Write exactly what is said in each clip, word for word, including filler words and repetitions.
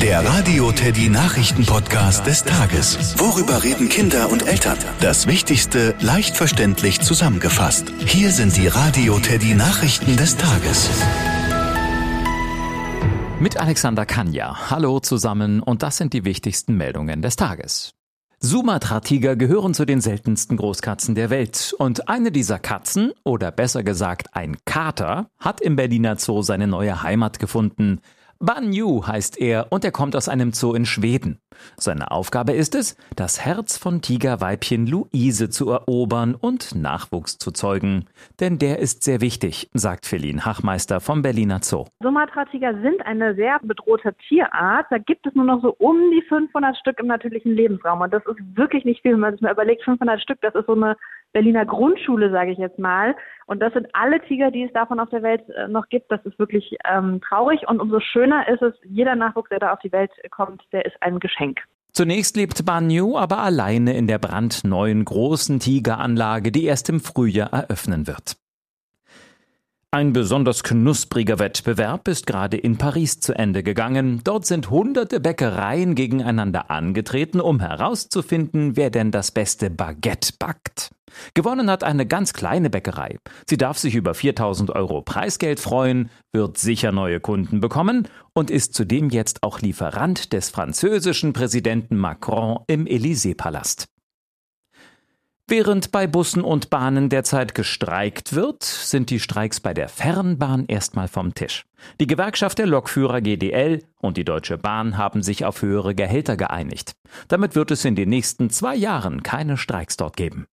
Der Radio Teddy Nachrichten-Podcast des Tages. Worüber reden Kinder und Eltern? Das Wichtigste leicht verständlich zusammengefasst. Hier sind die Radio Teddy Nachrichten des Tages. Mit Alexander Kanja. Hallo zusammen und das sind die wichtigsten Meldungen des Tages. Sumatra-Tiger gehören zu den seltensten Großkatzen der Welt. Und eine dieser Katzen, oder besser gesagt ein Kater, hat im Berliner Zoo seine neue Heimat gefunden. Banyu heißt er und er kommt aus einem Zoo in Schweden. Seine Aufgabe ist es, das Herz von Tigerweibchen Luise zu erobern und Nachwuchs zu zeugen. Denn der ist sehr wichtig, sagt Feline Hachmeister vom Berliner Zoo. Sumatra-Tiger sind eine sehr bedrohte Tierart. Da gibt es nur noch so um die fünfhundert Stück im natürlichen Lebensraum. Und das ist wirklich nicht viel, wenn man sich mal überlegt, fünfhundert Stück, das ist so eine Berliner Grundschule, sage ich jetzt mal. Und das sind alle Tiger, die es davon auf der Welt äh, noch gibt. Das ist wirklich ähm, traurig. Und umso schöner ist es, jeder Nachwuchs, der da auf die Welt kommt, der ist ein Geschenk. Zunächst lebt Banyu aber alleine in der brandneuen großen Tigeranlage, die erst im Frühjahr eröffnen wird. Ein besonders knuspriger Wettbewerb ist gerade in Paris zu Ende gegangen. Dort sind hunderte Bäckereien gegeneinander angetreten, um herauszufinden, wer denn das beste Baguette backt. Gewonnen hat eine ganz kleine Bäckerei. Sie darf sich über viertausend Euro Preisgeld freuen, wird sicher neue Kunden bekommen und ist zudem jetzt auch Lieferant des französischen Präsidenten Macron im Élysée-Palast. Während bei Bussen und Bahnen derzeit gestreikt wird, sind die Streiks bei der Fernbahn erstmal vom Tisch. Die Gewerkschaft der Lokführer G D L und die Deutsche Bahn haben sich auf höhere Gehälter geeinigt. Damit wird es in den nächsten zwei Jahren keine Streiks dort geben.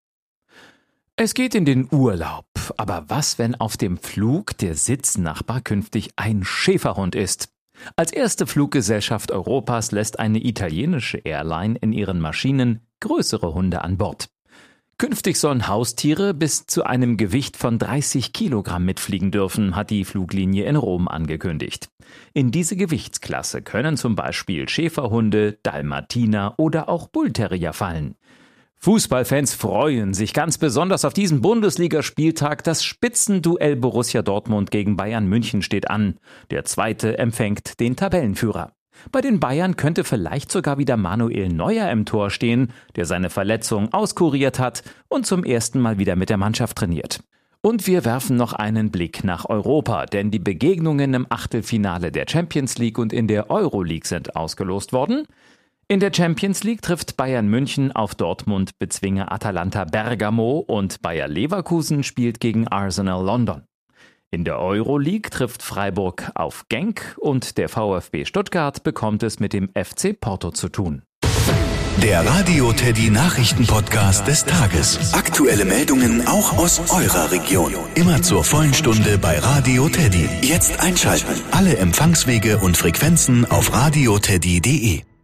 Es geht in den Urlaub. Aber was, wenn auf dem Flug der Sitznachbar künftig ein Schäferhund ist? Als erste Fluggesellschaft Europas lässt eine italienische Airline in ihren Maschinen größere Hunde an Bord. Künftig sollen Haustiere bis zu einem Gewicht von dreißig Kilogramm mitfliegen dürfen, hat die Fluglinie in Rom angekündigt. In diese Gewichtsklasse können zum Beispiel Schäferhunde, Dalmatiner oder auch Bullterrier fallen. Fußballfans freuen sich ganz besonders auf diesen Bundesligaspieltag. Das Spitzenduell Borussia Dortmund gegen Bayern München steht an. Der zweite empfängt den Tabellenführer. Bei den Bayern könnte vielleicht sogar wieder Manuel Neuer im Tor stehen, der seine Verletzung auskuriert hat und zum ersten Mal wieder mit der Mannschaft trainiert. Und wir werfen noch einen Blick nach Europa, denn die Begegnungen im Achtelfinale der Champions League und in der Euroleague sind ausgelost worden. In der Champions League trifft Bayern München auf Dortmund-Bezwinger Atalanta Bergamo und Bayer Leverkusen spielt gegen Arsenal London. In der Euroleague trifft Freiburg auf Genk und der VfB Stuttgart bekommt es mit dem F C Porto zu tun. Der Radio Teddy Nachrichten-Podcast des Tages. Aktuelle Meldungen auch aus eurer Region. Immer zur vollen Stunde bei Radio Teddy. Jetzt einschalten. Alle Empfangswege und Frequenzen auf radioteddy punkt de.